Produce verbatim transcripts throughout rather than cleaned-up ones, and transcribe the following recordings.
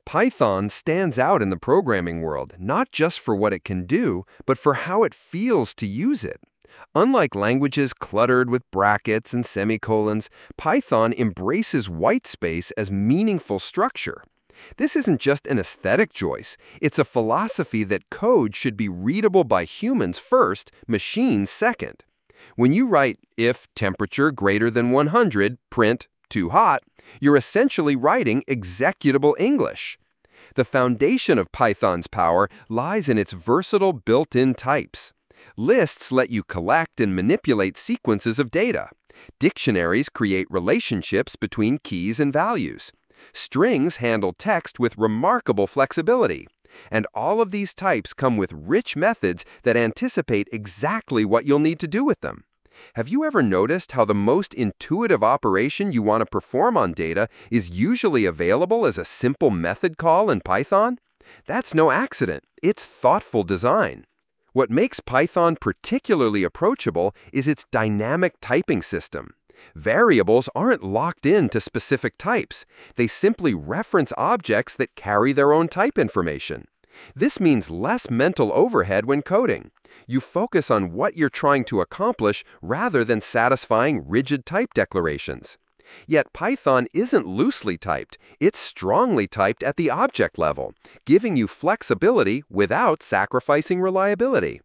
Python stands out in the programming world, not just for what it can do, but for how it feels to use it. Unlike languages cluttered with brackets and semicolons, Python embraces white space as meaningful structure. This isn't just an aesthetic choice, it's a philosophy that code should be readable by humans first, machines second. When you write, if temperature greater than one hundred, print, too hot, you're essentially writing executable English. The foundation of Python's power lies in its versatile built-in types. Lists let you collect and manipulate sequences of data. Dictionaries create relationships between keys and values. Strings handle text with remarkable flexibility. And all of these types come with rich methods that anticipate exactly what you'll need to do with them. Have you ever noticed how the most intuitive operation you want to perform on data is usually available as a simple method call in Python? That's no accident. It's thoughtful design. What makes Python particularly approachable is its dynamic typing system. Variables aren't locked in to specific types. They simply reference objects that carry their own type information. This means less mental overhead when coding. You focus on what you're trying to accomplish rather than satisfying rigid type declarations. Yet Python isn't loosely typed, it's strongly typed at the object level, giving you flexibility without sacrificing reliability.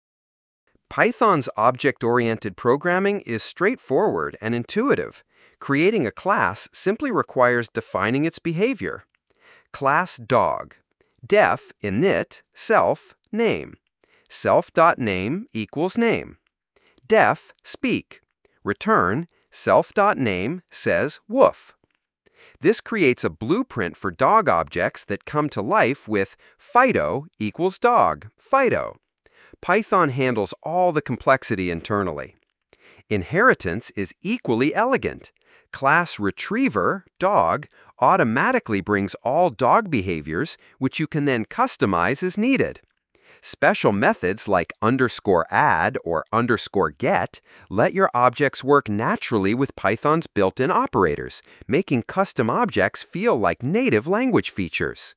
Python's object-oriented programming is straightforward and intuitive. Creating a class simply requires defining its behavior. Class dog. Def init self name. Self.name equals name. Def speak. Return self.name says woof. This creates a blueprint for dog objects that come to life with Fido equals dog, Fido. Python handles all the complexity internally. Inheritance is equally elegant. Class retriever, dog, automatically brings all dog behaviors, which you can then customize as needed. Special methods like underscore add or underscore get let your objects work naturally with Python's built-in operators, making custom objects feel like native language features.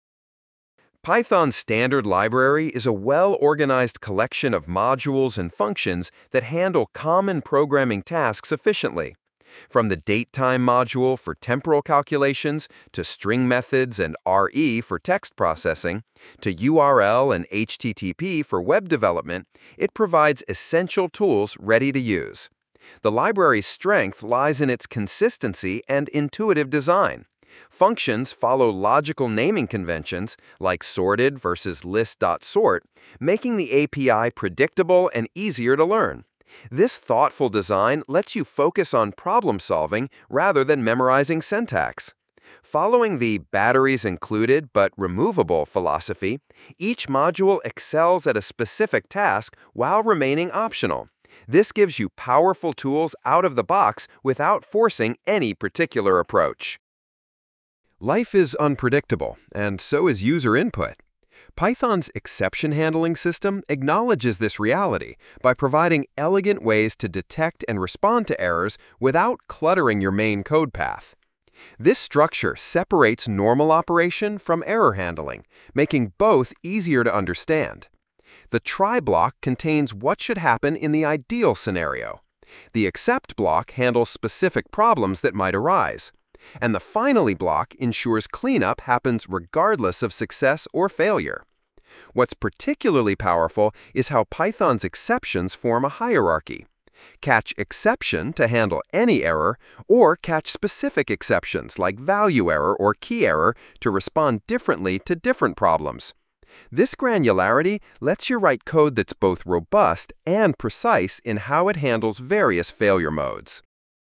Python's standard library is a well-organized collection of modules and functions that handle common programming tasks efficiently. From the datetime module for temporal calculations, to string methods and R E for text processing, to U R L and H T T P for web development, it provides essential tools ready to use. The library's strength lies in its consistency and intuitive design. Functions follow logical naming conventions, like sorted versus list.sort, making the A P I predictable and easier to learn. This thoughtful design lets you focus on problem solving rather than memorizing syntax. Following the batteries included but removable philosophy, each module excels at a specific task while remaining optional. This gives you powerful tools out of the box without forcing any particular approach. Life is unpredictable, and so is user input. Python's exception handling system acknowledges this reality by providing elegant ways to detect and respond to errors without cluttering your main code path. This structure separates normal operation from error handling, making both easier to understand. The try block contains what should happen in the ideal scenario. The except block handles specific problems that might arise. And the finally block ensures cleanup happens regardless of success or failure. What's particularly powerful is how Python's exceptions form a hierarchy. Catch exception to handle any error, or catch specific exceptions like value error or key error to respond differently to different problems. This granularity lets you write code that's both robust and precise in how it handles various failure modes.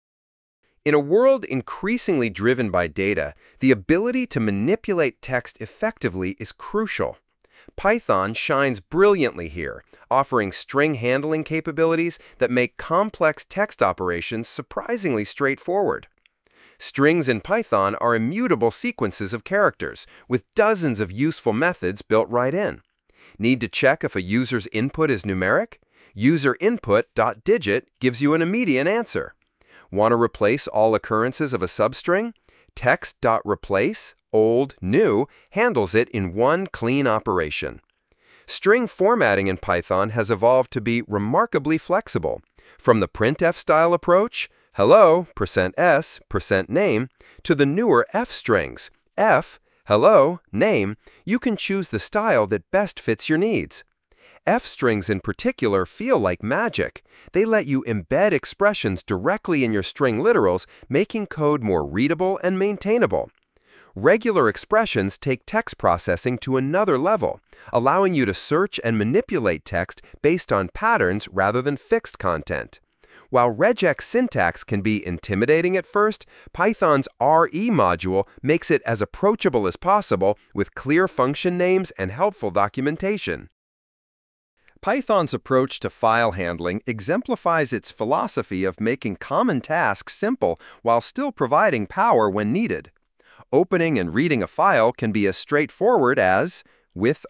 In a world increasingly driven by data, the ability to manipulate text effectively is crucial. Python shines brilliantly here, offering string handling capabilities that make complex text operations surprisingly straightforward. Strings in Python are immutable sequences of characters, with dozens of useful methods built right in. Need to check if a user's input is numeric? UserInput.digit gives you an immediate answer. Want to replace all occurrences of a substring? Text.replace old, new handles it in one clean operation. String formatting in Python has evolved to be remarkably flexible. From the printf-style approach, hello, percent %s, percent %name, to the newer f strings, f, hello, name, you can choose the style that best fits your needs. F strings in particular feel like magic. They let you embed expressions directly in your string literals, making code more readable and maintainable. Regular expressions take text processing to another level, allowing you to search and manipulate text based on patterns rather than fixed content. While regex syntax can be intimidating at first, Python's R E module makes it as approachable as possible with clear function names and helpful documentation. Python's approach to file handling exemplifies its philosophy of making common tasks simple while still providing power when needed. Opening and reading a file can be as straightforward as with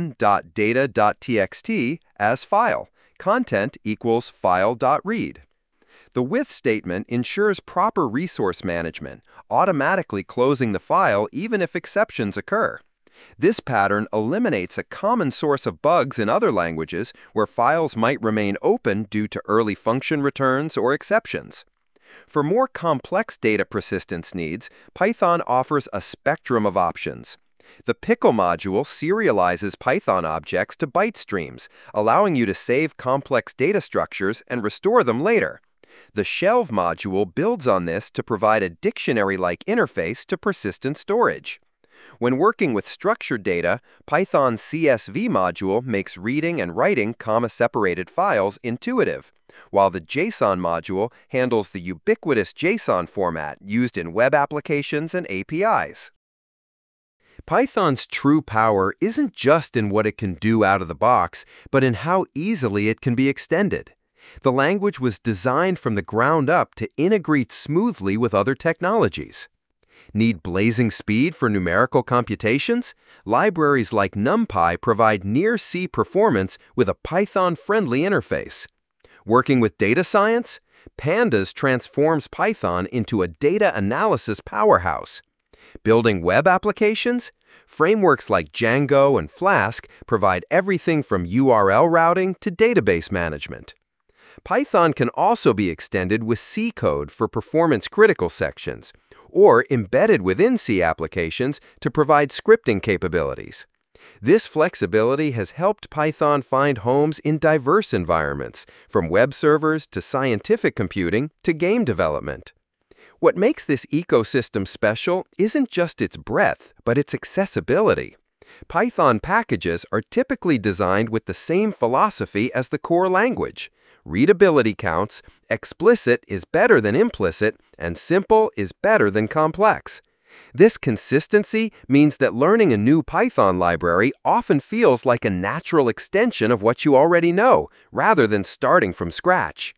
open.data.txt as file, content equals file.read. The with statement ensures proper resource management, automatically closing the file even if exceptions occur. This pattern eliminates a common source of bugs in other languages where files might remain open due to early function returns or exceptions. For more complex data persistence needs, Python offers a spectrum of options. The Pickle module serializes Python objects to byte streams, allowing you to save complex data structures and restore them later. The Shelve module builds on this to provide a dictionary-like interface to persistent storage. When working with structured data, Python's C S V module makes reading and writing comma-separated files intuitive, while the JSON module handles the ubiquitous JSON format used in web applications and A P Is. Python's true power isn't just in what it can do out of the box, but in how easily it can be extended. The language was designed from the ground up to integrate smoothly with other technologies. Need blazing speed for numerical computations? Libraries like NumPy provide near-C performance with a Python-friendly interface. Working with data science? Pandas transforms Python into a data analysis powerhouse. Building web applications? Frameworks like Django and Flask provide everything from U R L routing to database management. Python can also be extended with C code for performance-critical sections, or embedded within C applications to provide scripting capabilities. This flexibility has helped Python find homes in diverse environments, from web servers to scientific computing to game development. What makes this ecosystem special isn't just its breadth, but its accessibility. Python packages are typically designed with the same philosophy as the core language. Readability counts, explicit is better than implicit, and simple is better than complex. This consistency means that learning a new Python library often feels like a natural extension of what you already know, rather than starting from scratch.